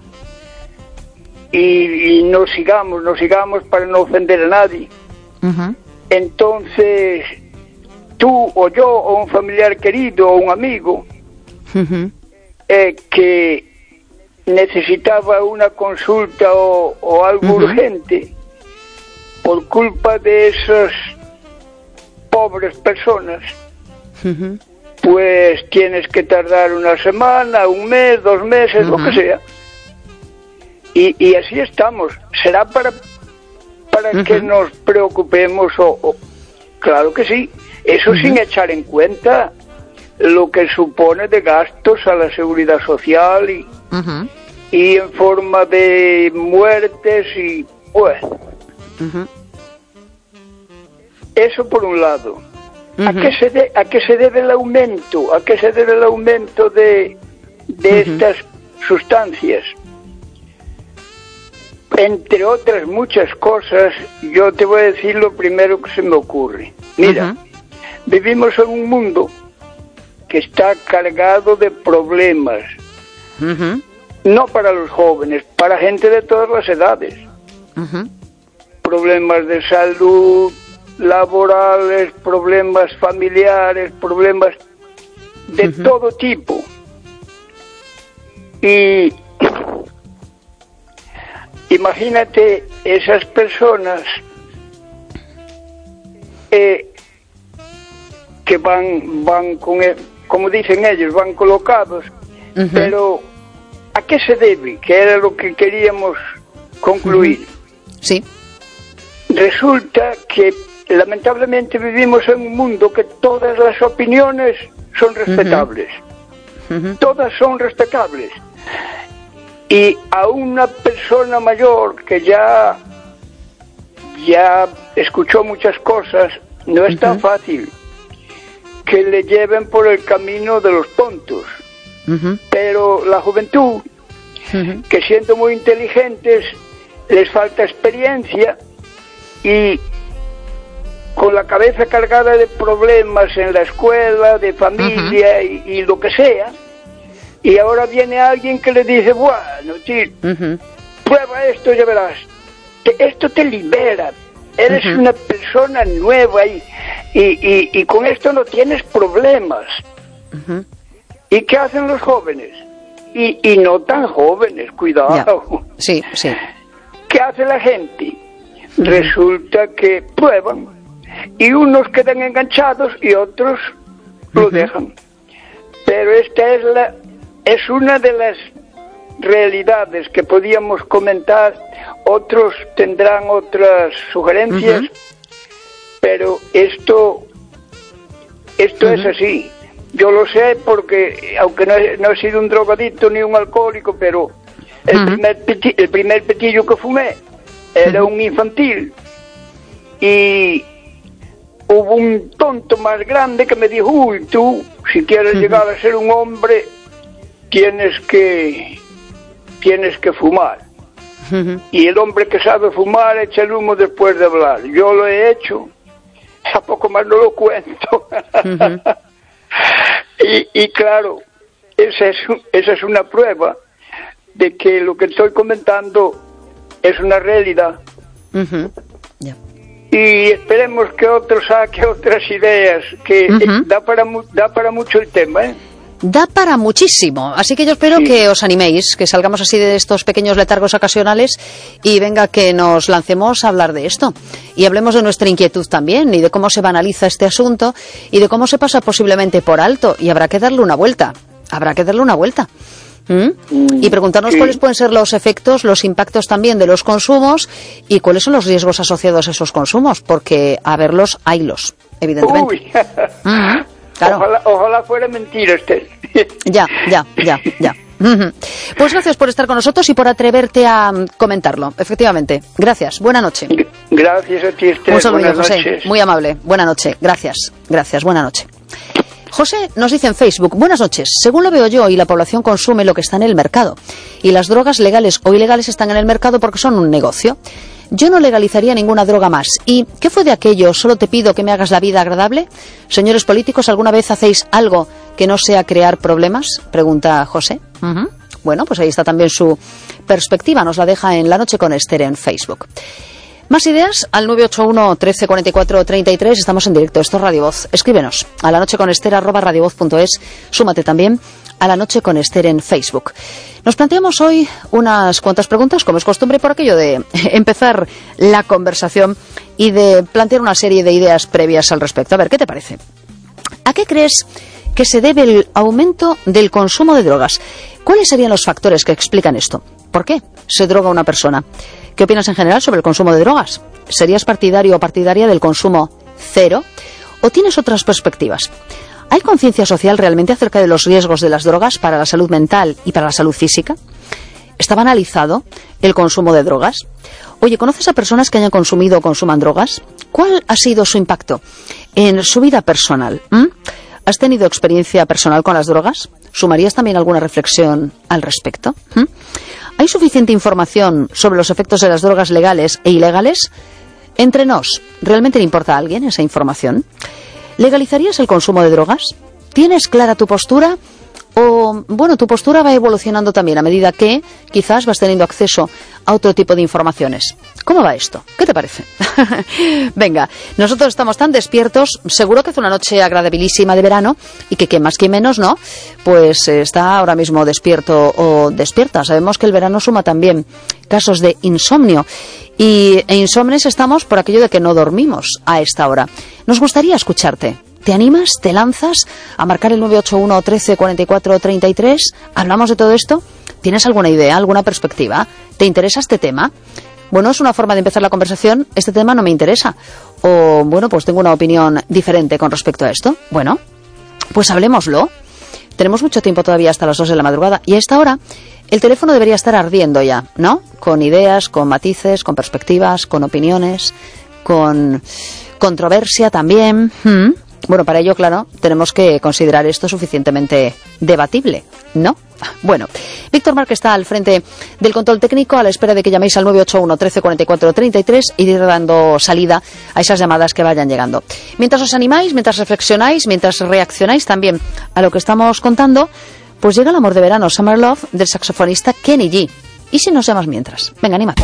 y no sigamos para no ofender a nadie. Entonces tú o yo o un familiar querido o un amigo que necesitaba una consulta o algo urgente, por culpa de esas pobres personas, pues tienes que tardar una semana, un mes, 2 meses, lo que sea. Y así estamos. ¿Será para que nos preocupemos? Claro que sí. Eso sin echar en cuenta lo que supone de gastos a la seguridad social y en forma de muertes y bueno. Eso por un lado. ¿A qué se debe el aumento? ¿A qué se debe el aumento de estas sustancias? Entre otras muchas cosas, yo te voy a decir lo primero que se me ocurre. Mira, vivimos en un mundo que está cargado de problemas. No para los jóvenes, para gente de todas las edades. Problemas de salud, laborales, problemas familiares, problemas de todo tipo. Y imagínate esas personas que van con, como dicen ellos, van colocados, pero ¿a qué se debe? Que era lo que queríamos concluir. Sí. Resulta que lamentablemente vivimos en un mundo que todas las opiniones son respetables. Todas son respetables. Y a una persona mayor que ya escuchó muchas cosas, no es tan fácil que le lleven por el camino de los tontos. Pero la juventud, que siendo muy inteligentes, les falta experiencia y con la cabeza cargada de problemas en la escuela, de familia y lo que sea, y ahora viene alguien que le dice, bueno, tío, prueba esto, ya verás, esto te libera, eres una persona nueva y con esto no tienes problemas. ¿Y qué hacen los jóvenes? Y no tan jóvenes, cuidado. Sí, sí. ¿Qué hace la gente? Resulta que prueban y unos quedan enganchados y otros lo dejan. Pero esta es una de las realidades que podíamos comentar. Otros tendrán otras sugerencias, pero esto es así. Yo lo sé porque, aunque no he sido un drogadicto ni un alcohólico, pero el primer petillo que fumé era un infantil. Y hubo un tonto más grande que me dijo, uy, tú, si quieres llegar a ser un hombre, tienes que fumar. Y el hombre que sabe fumar echa el humo después de hablar. Yo lo he hecho, a poco más no lo cuento. Y claro, esa es una prueba de que lo que estoy comentando es una realidad. Y esperemos que otro saque otras ideas, que da para mucho el tema, ¿eh? Da para muchísimo, así que yo espero que os animéis, que salgamos así de estos pequeños letargos ocasionales y venga que nos lancemos a hablar de esto y hablemos de nuestra inquietud también y de cómo se banaliza este asunto y de cómo se pasa posiblemente por alto y habrá que darle una vuelta. Y preguntarnos cuáles pueden ser los efectos, los impactos también de los consumos y cuáles son los riesgos asociados a esos consumos, porque a verlos, haylos, evidentemente. Claro. Ojalá fuera mentira, Esther. Ya. Pues gracias por estar con nosotros y por atreverte a comentarlo, efectivamente. Gracias, buena noche. Gracias a ti, Esther. Un saludo, José, noches. muy amable. Buena noche, gracias, buena noche. José nos dice en Facebook: buenas noches, según lo veo yo y la población consume lo que está en el mercado y las drogas legales o ilegales están en el mercado porque son un negocio. Yo no legalizaría ninguna droga más. ¿Y qué fue de aquello? Solo te pido que me hagas la vida agradable. Señores políticos, ¿alguna vez hacéis algo que no sea crear problemas? Pregunta José. Bueno, pues ahí está también su perspectiva, nos la deja en La Noche con Esther en Facebook. Más ideas al 981 13 44 33. Estamos en directo, esto es Radio Voz. Escríbenos a lanocheconester@radiovoz.es. Súmate también a La Noche con Esther en Facebook. Nos planteamos hoy unas cuantas preguntas, como es costumbre, por aquello de empezar la conversación y de plantear una serie de ideas previas al respecto. A ver, ¿qué te parece? ¿A qué crees que se debe el aumento del consumo de drogas? ¿Cuáles serían los factores que explican esto? ¿Por qué se droga una persona? ¿Qué opinas en general sobre el consumo de drogas? ¿Serías partidario o partidaria del consumo cero? ¿O tienes otras perspectivas? ¿Hay conciencia social realmente acerca de los riesgos de las drogas para la salud mental y para la salud física? ¿Está banalizado el consumo de drogas? Oye, ¿conoces a personas que hayan consumido o consuman drogas? ¿Cuál ha sido su impacto en su vida personal? ¿Has tenido experiencia personal con las drogas? ¿Sumarías también alguna reflexión al respecto? ¿Hay suficiente información sobre los efectos de las drogas legales e ilegales? Entre nos, ¿realmente le importa a alguien esa información? ¿Legalizarías el consumo de drogas? ¿Tienes clara tu postura? O, bueno, tu postura va evolucionando también a medida que quizás vas teniendo acceso a otro tipo de informaciones. ¿Cómo va esto? ¿Qué te parece? Venga, nosotros estamos tan despiertos, seguro que es una noche agradabilísima de verano y que más que menos, ¿no? Pues está ahora mismo despierto o despierta. Sabemos que el verano suma también casos de insomnio y insomnes estamos por aquello de que no dormimos a esta hora. Nos gustaría escucharte. ¿Te animas? ¿Te lanzas a marcar el 981 13 44 33? ¿Hablamos de todo esto? ¿Tienes alguna idea, alguna perspectiva? ¿Te interesa este tema? Bueno, es una forma de empezar la conversación. Este tema no me interesa. O, bueno, pues tengo una opinión diferente con respecto a esto. Bueno, pues hablemoslo. Tenemos mucho tiempo todavía hasta las 2 de la madrugada. Y a esta hora el teléfono debería estar ardiendo ya, ¿no? Con ideas, con matices, con perspectivas, con opiniones, con controversia también. Bueno, para ello, claro, tenemos que considerar esto suficientemente debatible, ¿no? Bueno, Víctor Marque está al frente del control técnico a la espera de que llaméis al 981 13 44 33 y ir dando salida a esas llamadas que vayan llegando. Mientras os animáis, mientras reflexionáis, mientras reaccionáis también a lo que estamos contando, pues llega el amor de verano, Summer Love, del saxofonista Kenny G. ¿Y si nos llamas mientras? Venga, anímate.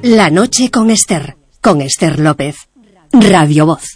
La noche con Esther López, Radio Voz.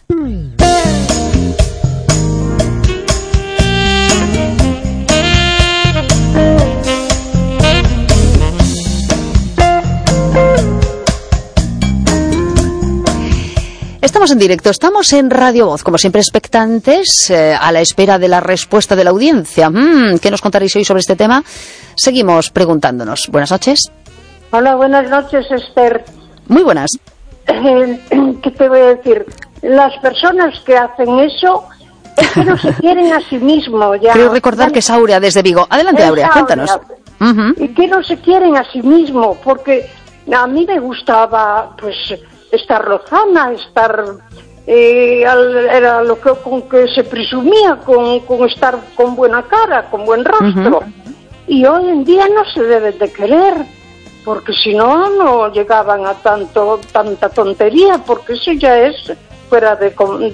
Estamos en directo, estamos en Radio Voz, como siempre expectantes, a la espera de la respuesta de la audiencia. ¿Qué nos contaréis hoy sobre este tema? Seguimos preguntándonos. Buenas noches. Hola, buenas noches, Esther. Muy buenas. ¿Qué te voy a decir? Las personas que hacen eso es que no se quieren a sí mismos. Ya. Quiero recordar que es Aurea desde Vigo. Adelante, Aurea, cuéntanos. Y que no se quieren a sí mismos, porque a mí me gustaba, pues, estar lozana, era lo que con que se presumía, con estar con buena cara, con buen rostro. Y hoy en día no se debe de querer, porque si no llegaban a tanta tontería, porque eso ya es fuera de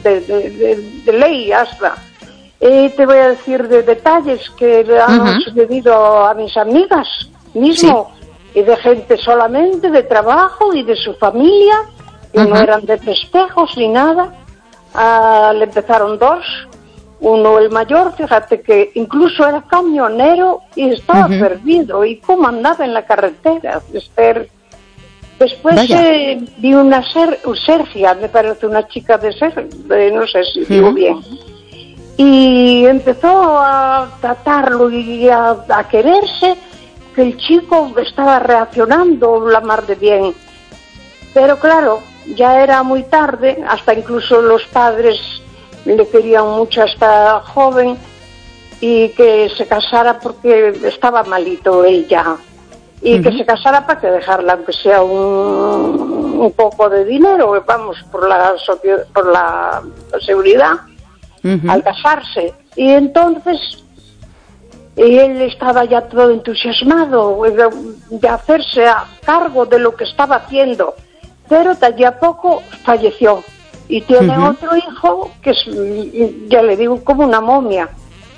ley hasta. Te voy a decir de detalles que le han sucedido a mis amigas mismo, y de gente solamente de trabajo y de su familia, que no eran de festejos ni nada. Le empezaron dos, uno el mayor, fíjate que incluso era camionero y estaba perdido, y cómo andaba en la carretera, Esther. Después vi una Sergia, me parece una chica de no sé si digo bien, y empezó a tratarlo y a quererse, que el chico estaba reaccionando la mar de bien. Pero claro, ya era muy tarde, hasta incluso los padres le querían mucho a esta joven y que se casara porque estaba malito él ya. Y que se casara para que dejarla, aunque sea un poco de dinero, vamos, por la seguridad, al casarse. Y entonces él estaba ya todo entusiasmado de hacerse a cargo de lo que estaba haciendo. Pero de allí a poco falleció y tiene otro hijo que es, ya le digo, como una momia.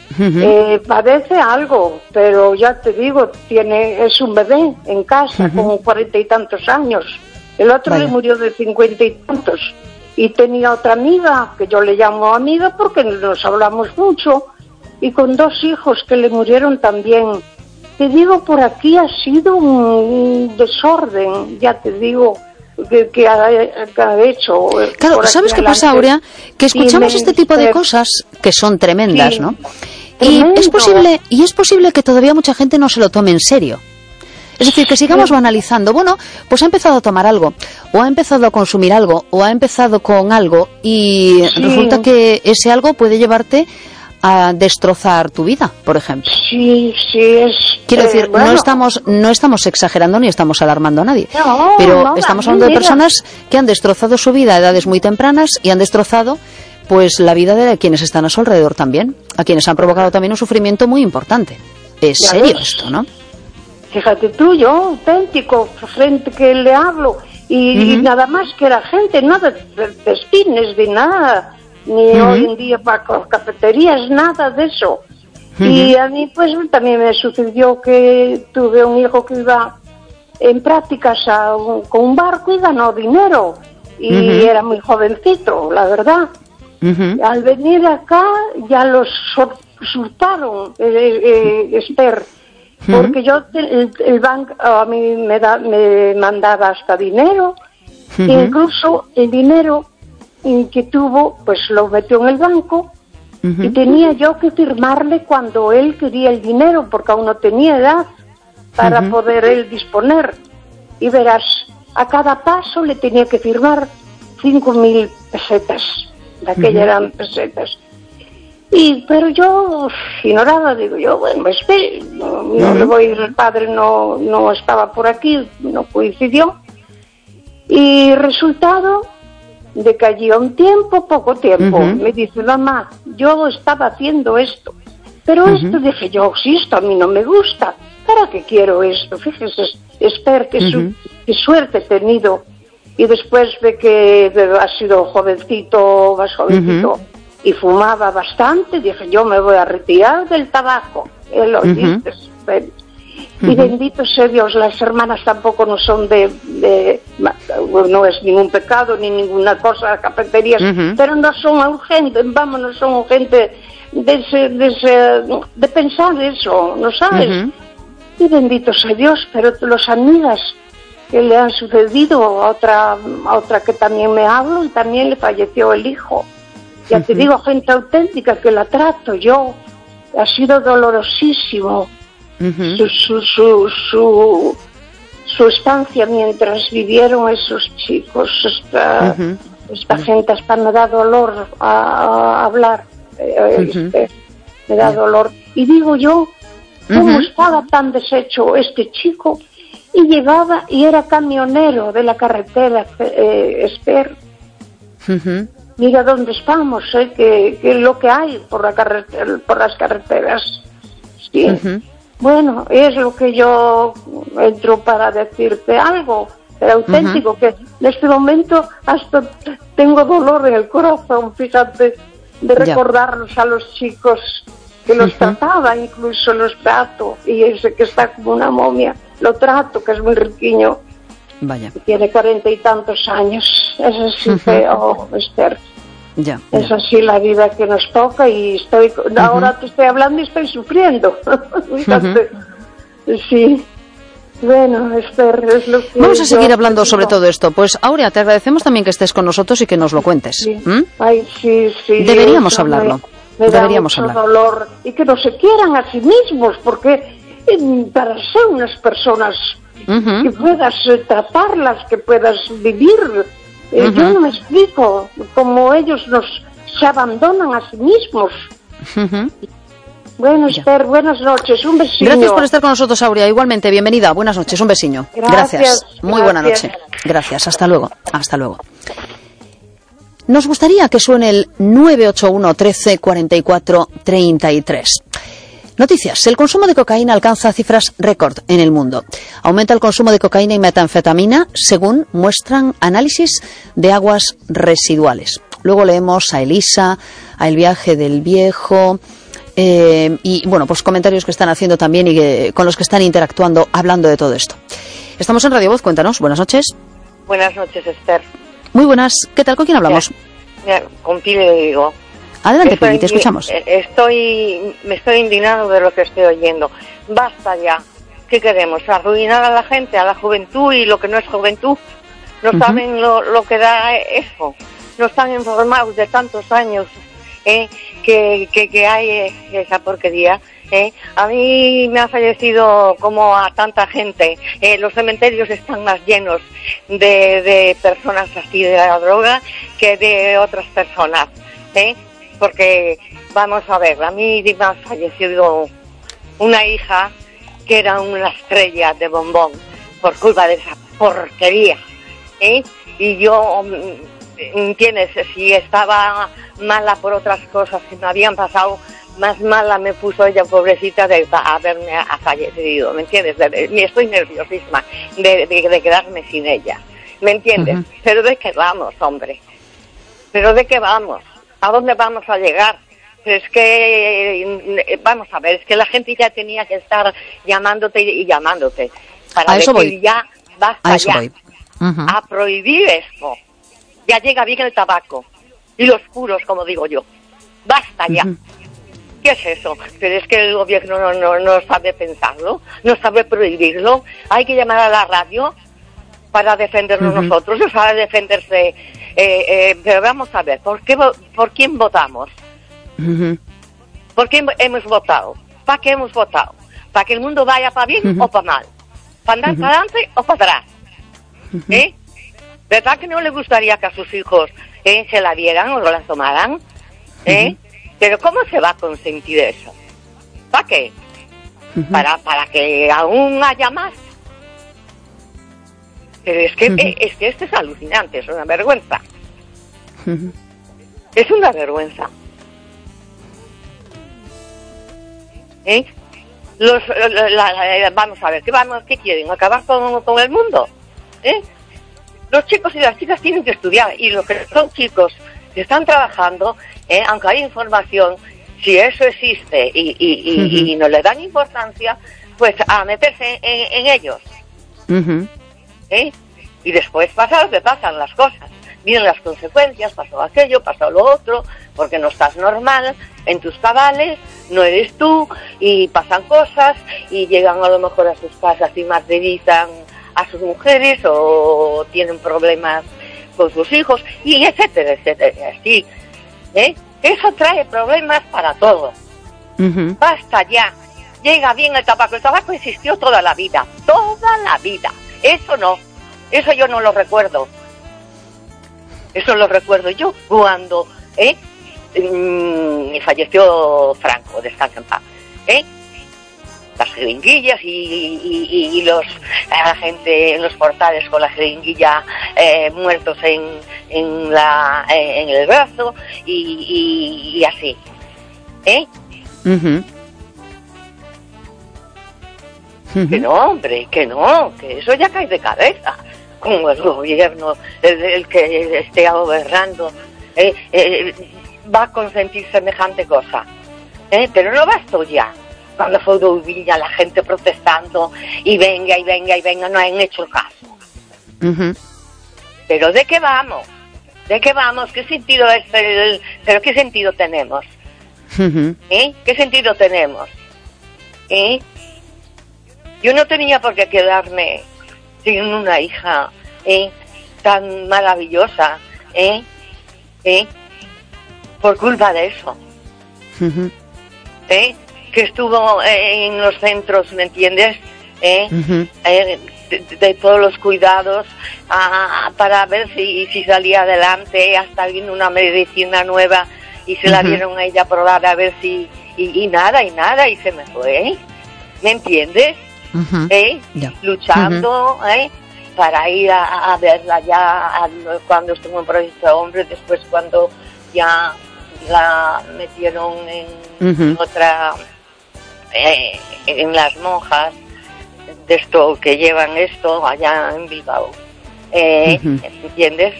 Padece algo, pero ya te digo, es un bebé en casa con 40 y tantos años. El otro le murió de 50 y tantos. Y tenía otra amiga, que yo le llamo amiga porque nos hablamos mucho, y con dos hijos que le murieron también. Te digo, por aquí ha sido un desorden, ya te digo, que ha hecho. Claro, ¿sabes qué pasa, Aurea? Que escuchamos este tipo de cosas que son tremendas, ¿no? Y es posible que todavía mucha gente no se lo tome en serio. Es decir, que sigamos banalizando. Bueno, pues ha empezado a tomar algo, o ha empezado a consumir algo, o ha empezado con algo, y resulta que ese algo puede llevarte a destrozar tu vida, por ejemplo. Quiero decir, bueno, no estamos exagerando ni estamos alarmando a nadie, pero estamos hablando de personas que han destrozado su vida a edades muy tempranas y han destrozado pues la vida de quienes están a su alrededor también, a quienes han provocado también un sufrimiento muy importante. Es serio esto, ¿no? Fíjate tú, yo auténtico, frente que le hablo, y nada más que la gente, nada de espines, de nada, ni hoy en día para cafeterías, nada de eso. Y a mí pues también me sucedió que tuve un hijo que iba en prácticas con un barco y ganó dinero, y era muy jovencito, la verdad. Al venir acá ya los surtaron, Esther, porque yo el banco a mí me mandaba hasta dinero, incluso el dinero que tuvo pues lo metió en el banco, y tenía yo que firmarle cuando él quería el dinero, porque aún no tenía edad para poder él disponer, y verás, a cada paso le tenía que firmar 5.000 pesetas, de aquellas eran pesetas. Pero yo ignoraba, digo yo, bueno, no le voy, el padre no estaba por aquí, no coincidió, y resultado de que allí a un tiempo, poco tiempo, me dice, mamá, yo estaba haciendo esto, pero esto, dije yo, si esto a mí no me gusta, ¿para qué quiero esto? Fíjese, Esther, qué suerte he tenido. Y después de que ha sido jovencito, más jovencito, y fumaba bastante, dije yo me voy a retirar del tabaco. Él lo dice. Y bendito sea Dios, las hermanas tampoco no son no es ningún pecado ni ninguna cosa, cafeterías, pero no son urgentes, no son urgentes de pensar eso, ¿no sabes? Y bendito sea Dios, pero las amigas que le han sucedido, a otra que también me hablo, y también le falleció el hijo. Ya te digo, gente auténtica que la trato yo, ha sido dolorosísimo. Su estancia mientras vivieron esos chicos, esta gente hasta me da dolor a hablar, me da dolor. Y digo yo, ¿cómo estaba tan deshecho este chico? Y llegaba y era camionero de la carretera Esther. Mira dónde estamos, que lo que hay por las carreteras. Sí. Bueno, es lo que yo entro para decirte algo, pero auténtico, que en este momento hasta tengo dolor en el corazón, fíjate, de recordarnos a los chicos que los trataba, incluso los trato, y ese que está como una momia, lo trato, que es muy riquiño. Vaya. Tiene 40 y tantos años, es así feo, Esther. Ya, es así la vida que nos toca y ahora te estoy hablando y estoy sufriendo. Fíjate. Sí. Bueno, Esther, es lo que... Vamos a seguir hablando sobre todo esto. Pues, Aurea, te agradecemos también que estés con nosotros y que nos lo cuentes. Sí. Ay, sí. Deberíamos hablarlo. Deberíamos hablar. Dolor. Y que no se quieran a sí mismos, porque para ser unas personas que puedas tratarlas, que puedas vivir... yo no me explico cómo ellos se abandonan a sí mismos. Bueno, Esther, buenas noches, un besiño. Gracias por estar con nosotros, Aurea. Igualmente, bienvenida, buenas noches, un besiño. Gracias. Muy buena noche. Gracias, hasta luego. Nos gustaría que suene el 981 13 44 33. Noticias. El consumo de cocaína alcanza cifras récord en el mundo. Aumenta el consumo de cocaína y metanfetamina, según muestran análisis de aguas residuales. Luego leemos a Elisa, a El viaje del viejo, y bueno, pues comentarios que están haciendo también y con los que están interactuando, hablando de todo esto. Estamos en Radio Voz, cuéntanos. Buenas noches. Buenas noches, Esther. Muy buenas. ¿Qué tal? ¿Con quién hablamos? Con Pili le digo. Adelante, Pili, te escuchamos. Me estoy indignando de lo que estoy oyendo. Basta ya. ¿Qué queremos? ¿Arruinar a la gente, a la juventud y lo que no es juventud? No saben lo que da eso. No están informados de tantos años que hay esa porquería. A mí me ha fallecido como a tanta gente. Los cementerios están más llenos de personas así de la droga que de otras personas. Porque, vamos a ver, a mí me ha fallecido una hija que era una estrella de bombón por culpa de esa porquería. Y yo, ¿entiendes? Si estaba mala por otras cosas que me habían pasado, más mala me puso ella, pobrecita, de haberme fallecido, ¿me entiendes? Estoy nerviosísima de quedarme sin ella, ¿me entiendes? Pero ¿de qué vamos, hombre? ¿Pero de qué vamos? ¿A dónde vamos a llegar? Es que, vamos a ver, es que la gente ya tenía que estar llamándote y llamándote para decir ya, basta ya, a prohibir esto. Ya llega bien el tabaco y los puros, como digo yo. Basta ya. ¿Qué es eso? Pero es que el gobierno no sabe pensarlo, no sabe prohibirlo. Hay que llamar a la radio para defendernos nosotros, no sabe defenderse. Pero vamos a ver, ¿por quién votamos? ¿Por qué hemos votado? ¿Para qué hemos votado? ¿Para que el mundo vaya para bien o para mal? ¿Para andar para adelante o para atrás? ¿Verdad que no le gustaría que a sus hijos se la dieran o la tomaran? Pero ¿cómo se va a consentir eso? ¿Para qué? ¿Para que aún haya más? Pero es que esto es alucinante, es una vergüenza. Es una vergüenza. Vamos a ver, ¿qué quieren? ¿Acabar con el mundo? Los chicos y las chicas tienen que estudiar, y los que son chicos que están trabajando, aunque hay información, si eso existe y no le dan importancia, pues a meterse en ellos. Y después pasa lo que pasan las cosas. Vienen las consecuencias, pasó aquello, pasó lo otro, porque no estás normal, en tus cabales, no eres tú, y pasan cosas, y llegan a lo mejor a sus casas y martirizan a sus mujeres, o tienen problemas con sus hijos, y etcétera, etcétera, así. Eso trae problemas para todo. Basta ya. Llega bien el tabaco existió toda la vida, eso no, eso yo no lo recuerdo. Eso lo recuerdo yo cuando falleció Franco, descansa en paz. Las jeringuillas y la gente en los portales con la jeringuilla muertos en el brazo y así. Que no, hombre, que no, que eso ya cae de cabeza. Como el gobierno, el que esté gobernando, va a consentir semejante cosa. Pero no bastó ya. Cuando fue Villa, la gente protestando, y venga, no han hecho el caso. Pero ¿de qué vamos? ¿De qué vamos? ¿Qué sentido es pero qué sentido tenemos? ¿Qué sentido tenemos? Yo no tenía por qué quedarme sin una hija tan maravillosa, por culpa de eso. Que estuvo en los centros, ¿me entiendes? De todos los cuidados para ver si salía adelante, hasta vino una medicina nueva y se la dieron a ella a probar a ver si y nada y se me fue, ¿me entiendes? Luchando para ir a verla ya cuando estuvo en Proyecto Hombre, después cuando ya la metieron en otra en las monjas de esto que llevan esto allá en Bilbao, ¿entiendes?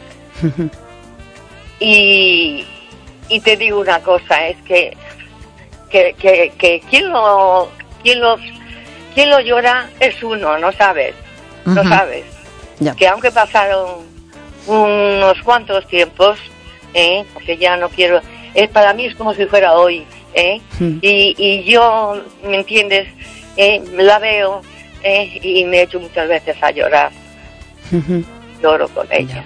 Y te digo una cosa, es que quien lo llora es uno, no sabes, que aunque pasaron unos cuantos tiempos, porque ya no quiero, para mí es como si fuera hoy, y yo, ¿me entiendes? La veo y me echo muchas veces a llorar. Lloro con ella.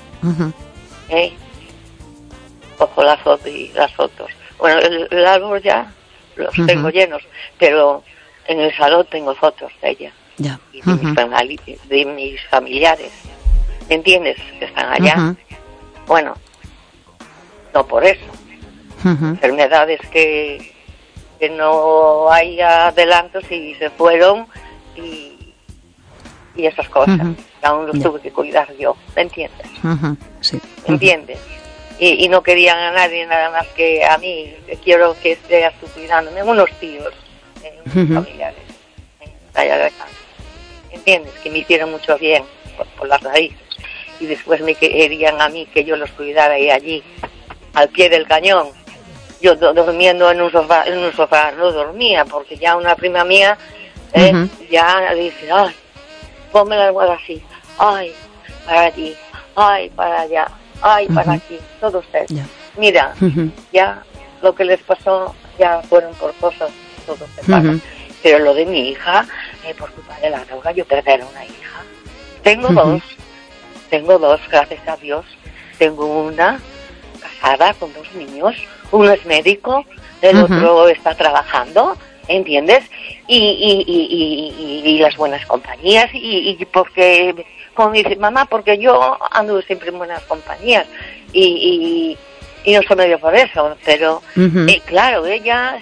Cojo las fotos. Bueno, el árbol ya los tengo llenos, pero en el salón tengo fotos de ella y de mis familiares, ¿me entiendes? Que están allá. Bueno, no por eso. Enfermedades que no hay adelantos y se fueron y esas cosas. Aún los tuve que cuidar yo, ¿me entiendes? Sí. ¿Me entiendes? Y no querían a nadie nada más que a mí, que quiero que estés tú cuidándome, unos tíos, familiares, ¿entiendes? Que me hicieron mucho bien por las raíces. Y después me querían a mí que yo los cuidara y allí, al pie del cañón. Yo durmiendo en un sofá no dormía, porque ya una prima mía ya dice, ay, ponme la almohada así, ay, para allí, ay, para allá, ay, para aquí, todo usted. Mira, ya lo que les pasó ya fueron por cosas, todo se pasa. Pero lo de mi hija, por culpa de la droga, yo perder a una hija. Tengo dos, gracias a Dios. Tengo una casada con 2 niños, uno es médico, el otro está trabajando, ¿entiendes? Y las buenas compañías, y porque, como dice mamá, porque yo ando siempre en buenas compañías, y no se me dio por eso, pero claro, ella